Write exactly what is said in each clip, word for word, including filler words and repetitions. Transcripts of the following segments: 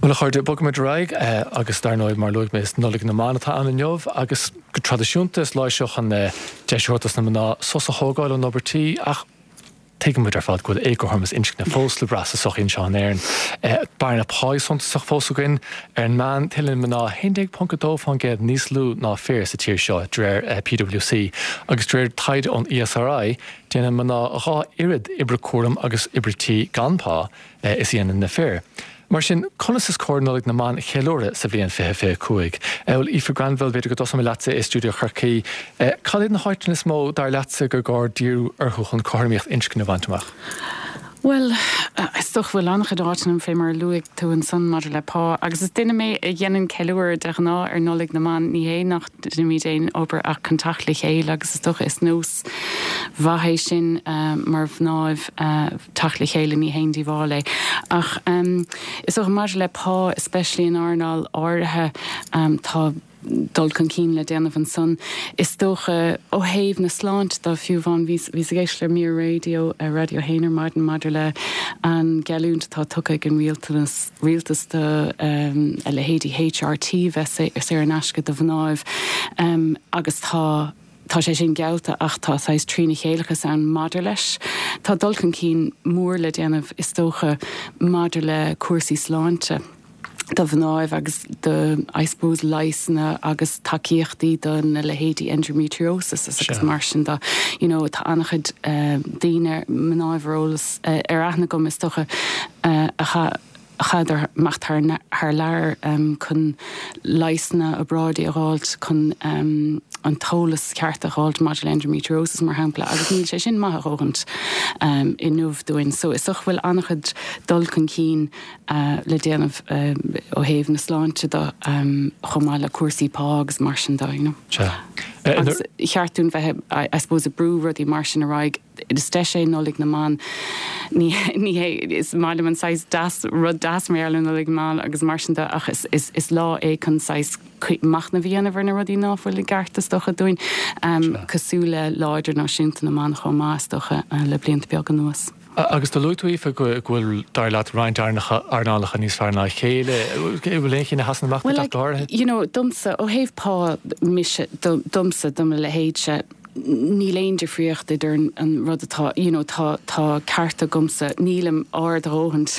Well chuir de bog mit raig agus darnoid mar luig mes nolig na manatá an an jobh agus go tradiisiúntas leiseach an deisiútas na mná sosa hógáil an obertí ach Tegen moet er fad goed ecoharmes insk na fósle brasse soch in Sean Aaron. Barna páisont soch fósugin er een man tillen me na hindig punkadó van get níslú na fér sa tíir seo dréir P W C agus dréir taid on E S R I déna me na rá irid ibre cuam agus ibretí ganpá is í na fér. Mar sin conas is cónalig na man chéúre sa bblion fé fé cuaig. Eil í Granville beidir go dosa letse is stúdio Charcaí. Cadid na háitin is mó dar letse go gár díú archuch an choirmíocht inscin na bhaintach? Well, is toch wel aan gedachten van maar Louis toen son maar le pa. Agus is dinne mee jenen keluur daarna er nolig de man niet heen nach de meteen over a contactlich heel. Agus is toch is noos vaheishin maar vanaf tachlich hele niet heen die wale. Ach um, is toch maar le pa, especially in Arnal or um, ta. Dulcan cín le déanamh an son is tócha ó héamh na sláint dá fiú bhain vís géisle mí radio a radio héanaar maidin maidir le an gealúnt tá tucha an rialtas rialtas de um, a le héadí H R T bheith ar sé an asca do bhnáibh um, agus tá Tá sé sin gealta ach tá sais trína chéalachas an maidir leis. Tá dulcan cín mór le déanamh is tócha maidir le cuasaí sláinte. Da bhnáibh agus de I suppose leisna agus takeíochtaí don na le héadí endometriosis agus mar sin da you know tá annachid uh, daoine mnáibhrólas uh, ar aithna gom is tucha uh, a cha chadar macht haar haar leir um, chun leisna a brádí a gáilt chun um, an tólas ceart a gáilt module endometriosis mar hampla agus níl sé sin maith ógant um, in nuamh doin. So is auch bhfuil annachid dulcan cín uh, le déanamh um, ó héamh na sláinte do um, chomáile cuasaí págus mar sin da, you know. Sure. Agus cheartún bheith I, I suppose a brú rudí mar sin a raig is de sé nolig na man ní ní is máile an sais das rud das méarlan nolig man agus mar sin da ach is is is lá é chun sais mach na bhíanana bhar na rudí náfuil le gartas docha dúin um, cosúla láidir náisiúnta na man chomh más docha uh, le blianta beag an nuas. Agus do luúí fa ghfuil dar leat roiint arnálacha níos fearna chéile bhfuil éon na hasan amach well, like, you know, dumsa ó héh pá mise dumsa dum le héidse ní léon de friocht idir an rud atá you know tá tá carta gomsa nílam ard óhant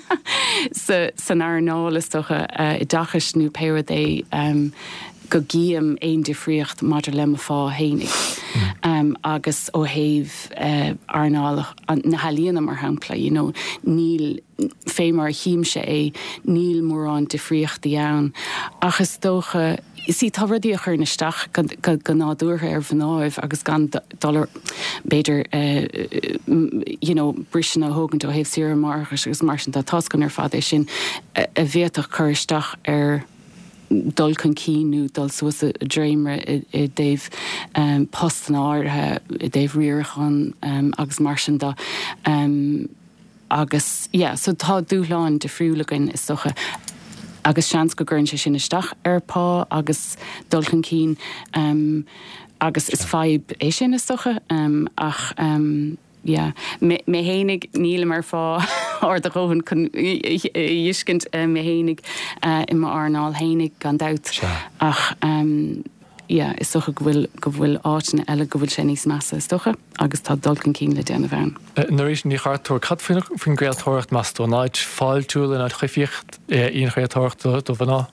sa san arnálas docha uh, i dachas nó péir é um, go gíam éon de friocht maidir le fá hénig. Um, agus ó héh uh, arnálach na halíana mar hampla, you know, níl fémar híimse é níl mór an de friochtaí ann. Agus dócha sí tá rudí a chur naisteach go nádúrtha ar bhnáibh agus gan dollar beidir uh, you know, brisin a thugant ó héh siar marchas agus mar sin tá tascan ar fad é sin a, a bhéadach chuiristeach ar dulcan cíú dul suas a dréimre i déobh um, postan áirithe i déobh riorchan um, agus mar sin da um, agus yeah, so tá dúláin de friúlagan is socha agus seans go gurn sé sin isteach ar pá agus dulcan cín um, agus is feib é sin is socha um, ach um, yeah, me hénig níle mar fá or de rohan kun jiskent me hénig in ma arnál hénig gan dout ach um, yeah, is socha gohfuil gohfuil áitina eile gohfuil sé níos massa is socha agus tá dulcan cín le déanamh ann. Na rééis ní chartúir cad fin gréaltóirt meas do náid fáiltúil in chuifiocht íon chréaltóirt do bhaná?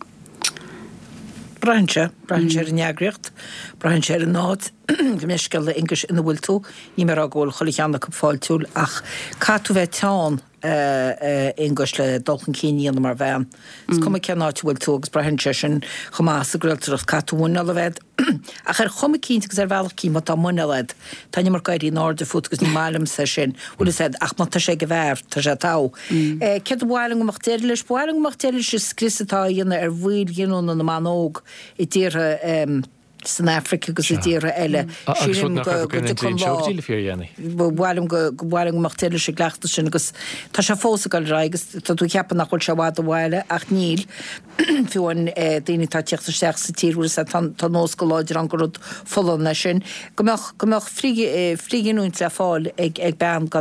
Braintse, braintse ar neagracht, braintse ar nád, gymysgol le English in the wiltú, ní mar agóil cholig anna cwp fáiltúil ach catú bheith tán English le dulcan cín íana mar bhean. Is cum cean áit wiltú agus braintse sin chomás a griltarach catú múna le bhead. Ach ar chum cín agus ar bhealach cí má tá múna leid, tá ní mar gaiirí náda fút agus ní málam sa sin, úla said ach má tá sé go bhhair, tá sé tá. Cead bhailing amach téiris, bhailing amach téiris is crisatá íana ar bhuiil gionún na man óg i dtíre san Africa go díra eile síle fir dhéna. bhhailm go bhhailm machtéile sé gleachta sin agus tá se fósaáil raigus tá tú ceapan nach chuil se bhád bhile ach níl fiúin daoine tá teachta seach sa tíú sa tá nós go láidir an gorod folna sin gombeach gombeach fríginúint le fáil ag ag ben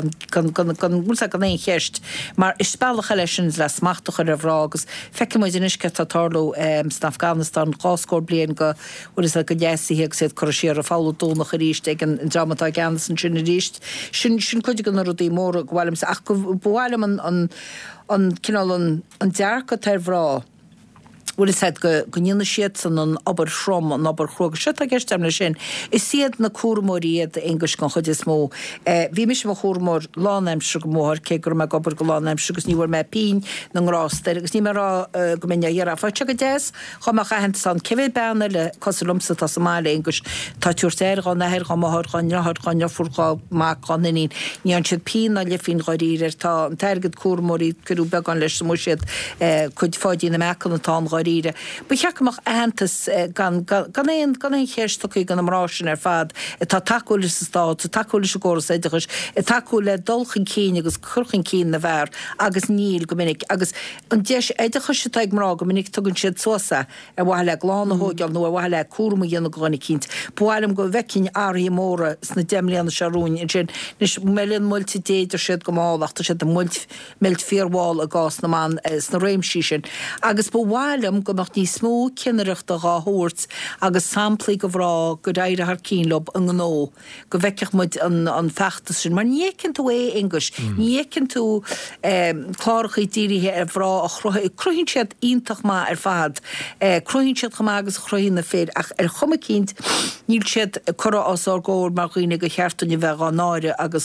gan búsa gan éon cheist mar is spálacha lei sin le smachtach ar a bhrágus feice muid inisce tá tarló san Afghanistan gáscór blian go is go déí heag sé chu séar a fáú dúnach a ríist ag an dramatá gan san sinna ríist sin sin chuide gan rudí mór bhhailm sa ach go bhhailm an an cinál an dearcha tar bhrá bhfuil is go gníanana siad san an obair shrom an obair chrog se a gceistem sin is siad na cuamóíiad English gan chud is mó bhí mis mo chómór láneimse go mór cé gur me gobar go láneimse agus níhar me pín na rásteir agus ní marrá go mé dhearra fáte go déas chuach a hen san cehé bena le coslumsa tá Somália English tá túirtéir gan neir go máthir gan nehar gan nefurá má ganín ní an siad pín a le fin choíir tá an teirgad cuamóí curú be an leis mú siad chud fáidí na mechan atá gáir Ba cheachach aantas gan éon gan éon chéirstoí gan amrásin ar fad tá takeúil is stá takeúil is góras éidegus i takeú le dulchan cíine agus churchan cín na bhar agus níl go minic agus an deis éidecha se teag mrá go minic tugann siad sosa ar bhile glána hógeal nó a bhile cuama dhéanana glána cinint. Bhhailm go bhecinn áí móra sna demlíanana searún in sin nís melinn multi déidir siad go málaachta siad milt fíorháil a gás na man sna réimsí sin agus bhhailm go nach ní smó cineireachta gá hút agus samplaí go bhrá go daire ar cínlob an gó go bheiceach muid an fechta sin mar nícinn tú é English nícinn tú chláirchaí díirithe ar bhrá a cruhinn siad ionintach má ar fad cruhinn siad chumá agus chruhín na fér ach ar chuma cinnt níl siad chora as ar ggóir mar chuoine go chearttain bheith á náire agus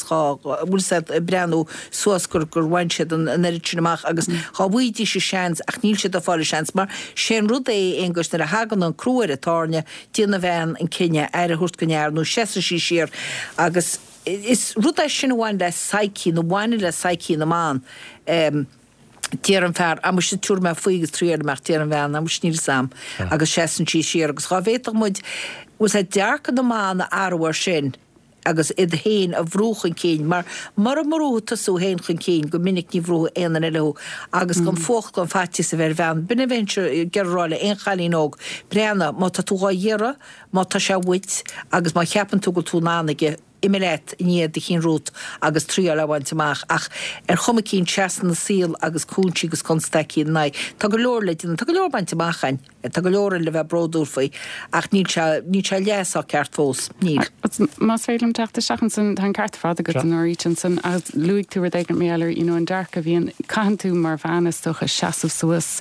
bhúl breanú suasgur gur bhain siad an neidirtinaach agus chá bhuidí sé seans ach níl siad a fáil seans mar sé rud é English na a hagan an cruúir a táne tína bhein an cinenne ar a thuirt gonear nó sé sí siar agus is rud é sin bháin le saicí nó bhaine le saicí na má tíar an fear a mu sé túr me faoigus tríar mar tíar an bhein a mu sníl sam agus sé tí siar agus chá bhéach muid was é dearcha na má na áhar sin agus iad héin a bhrúchan céin, mar mar a marúta sú héin chun céin go minic ní bhrú éan le agus gan fócht gan fati sa bhar bhean. Bina bhaintir geráile ein chalín óg breanna má tá túá dhéara, má tá se bhuit agus má cheapan tú go tú nánaige imilet níiad de chin rút agus trí le bhaintach ach ar chuma cín chean na síl agus cúntí agus constaí na. Tá go leor le tá go leor baintachchain, tá go leor le bheith broúfaí ach ní ní se léá ceart fós níl. Más félum teachta seachan san an cartfád a go an Norwegian san agus luigh tú ag méallir í an dearcha bhíon caian tú mar bheanastoch a seaamh suas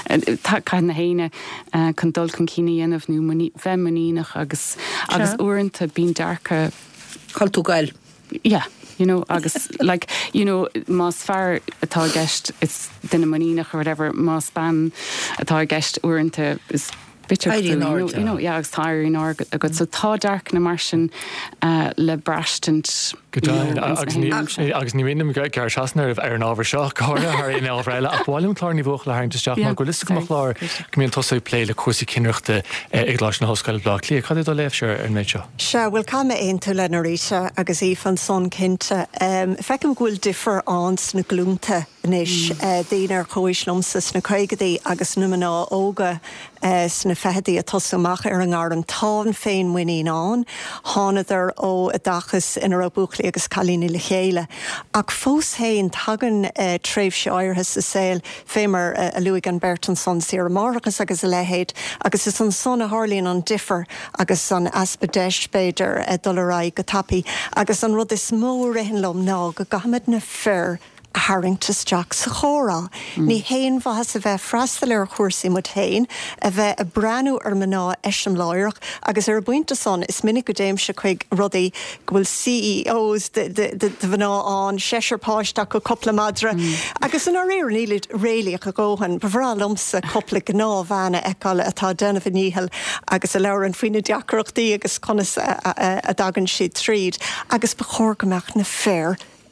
tá cai na héine chun dul chun cíine dhéanamh nó bheitmaníach agus agus uanta bín dearcha Call gail. Yeah, you know, agus, like, you know, más fear atá gist, it's dinna manínach or whatever, más ban atá gist uanta is bitter flu, you know, you know, yeah, agus táir in org a good, so tá dark na marsin uh, le brastant. Godain, agus ní bhíonn gar seaasnar ar an ábhar seo cána ar in ábhreile a bháilm chlár ní bhcha le hainteteach má go lista go chlár go míon tosaí plé le cuasaí cinreachta ag láis na hoscail blá lí chad do léh seir ar méid seo. Se bhfuil cama aon tú le naríise agus í fan son cinnte. Feicim ghfuil difer ans na glúnta níos daoine ar chóislumsas na chuigadaí agus numaná óga sna fehadaí a tosamach ar an gáir an táin féin muoín an, hánadar ó a dachas inar a buchla agus chalíní le chéile. Ach fós héin tagan uh, tréimh se áirthe sa saoil fémar uh, a Luig an Bertan son siar marachas agus a lehéid, agus is an son a hálíonn an difer agus an aspadeis beidir uh, dolarái go tapi, agus an rud is mó rihinlom ná go gahamid na fear a haringtasteach sa chórá. Mm. Ní héin bhas a bheith freistal ar chuirsaí mu héin, a bheith a breanú ar maná eisiom láireach, agus ar buinte son is minic go déim se chuig rudaí gohfuil C E Os de bhaná an seisiirpáisteach go coppla madra, mm. agus an áir nílid réalaach a ggóhan, bhrá lumsa coppla gná bhena eáil atá denna bhníhil agus a leir an faoine deacreachtaí agus conas a, a, a, a dagan siad tríd, agus ba chóirgamach na fér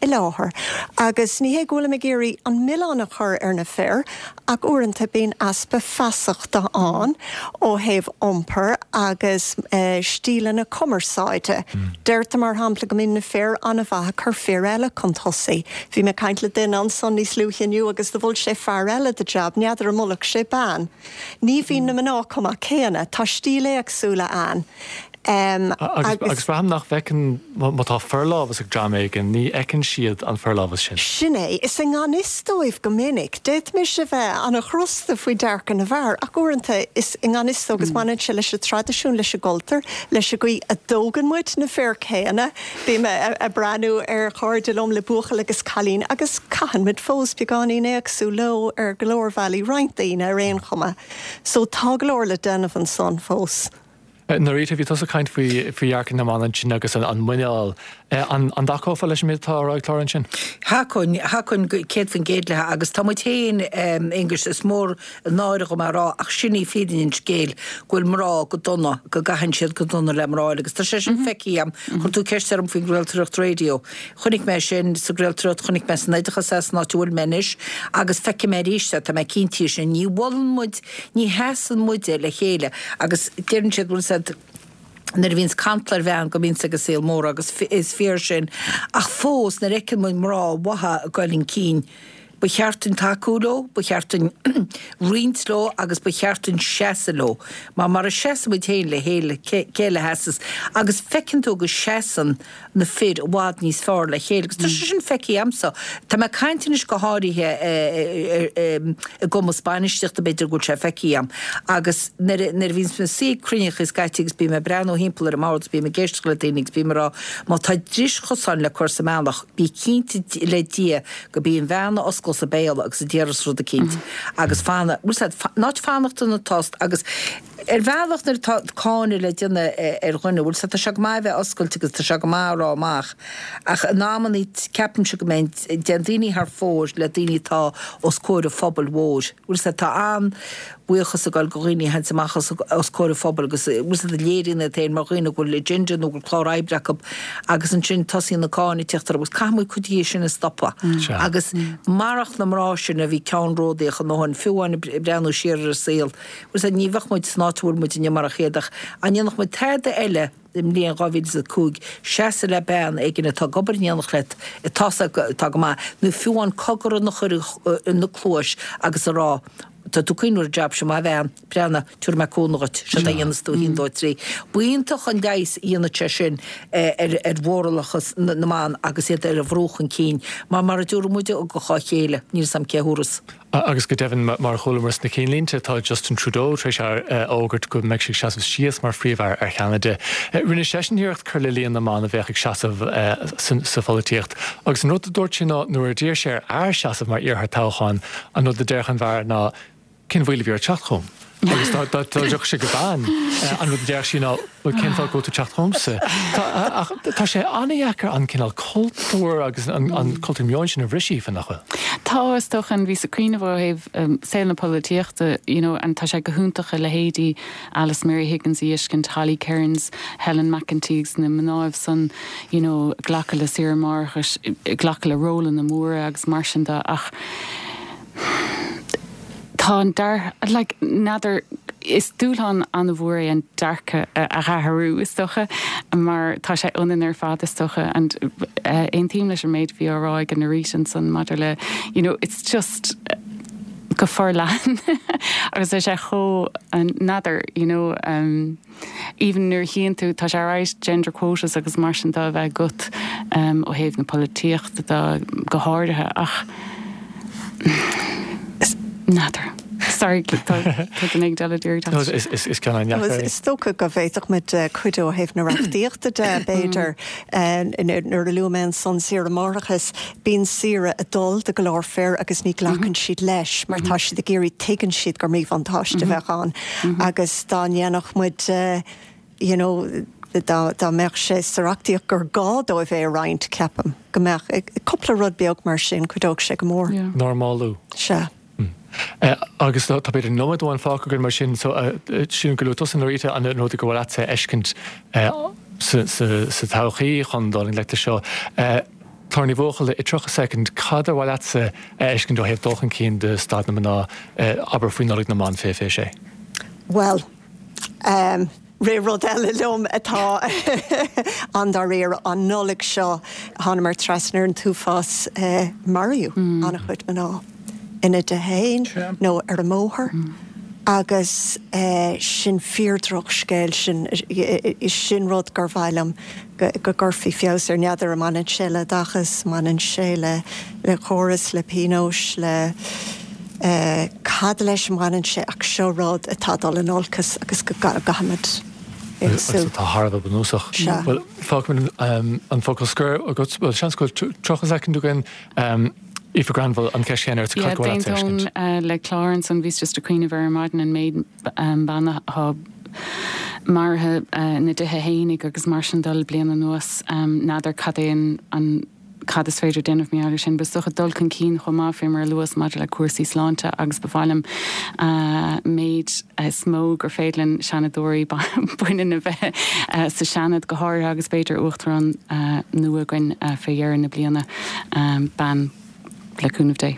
i láthair. Agus ní hé gola me géirí an milánna chur ar na fér, ag uanta bíon aspa fasachta an ó héh omper agus uh, stíle na commerceáide. Mm. Deirta mar hampla go mín na fér anna bhatha chur fér eile contosaí. Bhí me caiint le duine an son ní slúchanniu agus do bhfuil sé fear eile de jab, neadidir a mulach sé ban. Ní bhí na mná cumach céanna, tá stíle agsúla an. Um, agus agus braham nach bhecin má tá fearlábhas ag draméigen ní ecinn siad an fearlábhas sin. Sinné, is an ganistóibh go minic, déit mi se bheith an a chrusta faoi dearcan na bhar, ach uanta is in ganistó agus manan se leis a tradiisiún leis a goltar, leis a goí a dógan muid na fér céanna, bí me a, a branú ar cháirdilom le buchal agus chalín, agus cahan mid fós beganí neagsú lo ar Glór Valley reintaína ar réon chuma. So tá glór le denmh an son fós. Na rita bhí tosa caint faohearcin na mána sin agus an muineáil. An dacófa leis mé tá ráidlárin sin? Hácinn hácinn céad fan géadlathe agus tá téin English is mór náire go mar rá ach sinní féidirinn scéal ghfuil mrá go donna go gahan siad go donna le mráil agus tá sé sin feiceam chun tú ceirtearm faoin Gréaltaireacht radio. Chnig mé sin sa Gréaltaireacht chunig me san éidechas as náisiúil menis agus feice mé ríiste tá mé cinntíí sin ní bhlan muid ní heasan muide le chéile agus déann siad bhfuil said nar víns kantlar bhean go vín agus sél mór agus is fér sin ach fós na recin mu mrá watha goilinn cín ba cheartún takeúló, ba cheartún rinsló agus ba cheartún seasaló. Má mar a seasa mu téin le héile céile heasas agus fecinn tú go seasan na fid bhád níos fearr le chéile. Agus tá sin feici amsa. Tá me caintinis go háirithe i gomma Spáinisteach a beidir go sé feici am. Agus nar víns me sí cruineach is gaiitigus bí me brean ó himpelar a máras bí me geistgla dainigs bí mar má tá dris chosan le chusa meach bí cínti le dia go bí an bheanna oscail sa béal agus a déras rud a cínt. Agus fána, náid fánachta na tost agus er bhealach nar cáinú le dine ar ghine bhfuil sa tá seag mai bheith oscailte agus tá seag mai rá amach ach náman í ceapan se go meint den daoine thar fór le daoine tá os cóir a phobal mhór. Bhfuil sa tá an buchas a gáil go riine hen samachas os cóir a phobal agus bhfuil sa léirína taon mar riine go le ginger nó go chlóráibreach agus an sin tosí na cáinú teachtar agus caimú chudí sin na stoppa. Agus marach na mrá sin a bhí ceann ródaíoch an nóhan fiúin breanú siar ar saoil. Bhfuil sa níomhah muid snáitiúil muid in mar a chéadach a níanach muid teirde eile im líon gáhíil sa cúg seasa le bean ag gine tá gobar níanach let i tása tá go má nó fiúin cogur na chuir na clúis agus a rá Tá tú cuiinúir jab sem má bhean breanna túr me cónagat se a dhéanastú hín dó trí. Buíntaach an gais íana te sin ar bhóralachas na man agus é ar a bhróchan cín, má mar a dúr muide ó go chá chéile níor sam céhúras. Agus go dehann mar cholamras na cínlínte tá Justin Trudeau treéis ar águrt go meid sig seaamh síos mar phríomhar ar Canada. Rinne sesinníocht chu lilíon na man a bheith ag seaamh sa folaíocht. Agus nó a dúirt sin nuair a ddíir sé ar seaamh mar orth tácháin an nó de deirchan bhar ná cin bhfuil bhíar teachchom. Agus tá deoch sé go bán an bhfuil deir sin bhfuil cinfáil go tú teachchomsa. Tá sé anhéachar an cinál cultúr agus an cultúr meáin sin a bhrisí fan nachfuil. Tá is doch an ví a cuiine bh heh séna políochta an tá sé go húntacha le héadí Alice Mary Higgins Iiscin Holly Cairns, Helen McEntee na mnáibh san ghlacha le siar marchas ghlacha le rólan na móra agus mar sin ach tá dar like nadir is dúlan an a bhór an darcha a ratharú is stocha mar tá sé unan ar fád is stocha and ein tíim leis an méid bhí áráig an na rísin san maidir le you know it's just go far lean agus é sé cho an nadir you know um, even nuair chéan tú tá sé ráis gender quotas agus mar sin dá bheith gut um, ó héh na políocht go háirithe ach nadir. Sorry, is can Is stocha go bhéach mit chuidó héh na raachtíochta de béidir nuair a luúmen san siar amárachas bíon sire a dul de go leir fér agus ní ghlachan siad leis mar tá siad a géirí tegann siad gur mí fantáiste bheitán agus dá dhéanach muid you know da meach sé sarachtíoch gur gád ó bheith roiint ceapam go meach coppla rud beag mar sin chudóg sé go mór. Normálú. Se. Uh, agus tá beidir nómadháin fágur mar sin sin go luútas an ríte an nó go bhfuil éiscint sa táchaí chun dáling leite seo. tarní bhchail i trocha second cadar bhil atsa ecin do hebh dulchan cín de stad na ná aber faoin nolig na man fé fé sé. Well, um, ré rodile lom atá an dar réir an nolig seo hanamar trasnar an túfás uh, Mario mm. anna chuid man ná. Ina de hain, sure. nó ar a móthir, mm. agus uh, sin fiordroch scéil sin is sin rud gur bhailam go gurfií fios ar neadar a manan sé le dachas, manan sé le, le choras, le pinós, le uh, cad leis manan sé ach seo rud atá dal an olcas agus go gahamad. Tá Harbh banúsach. Well, fág an focuscur a gut well seanscoil trochas ecin dúgan If a Granville an Keshener to yeah, Dainton, uh, like Clarence and Vi's just a Queen of Air Martin and made um, Banna Hub Marha uh, na de Heinig agus Marshandal blian an nuas um, nader Cadéin an Cadas féidir den of me Irish and besuch a dulcan keen choma fimmer Lewis Madela Cursi Slanta agus befalem uh, made a uh, smog or féidlin Shanadori buin na bheith uh, sa Shanad gohar agus beidir uchtran uh, nua gwen uh, féier na bliana um, ban le cún of day.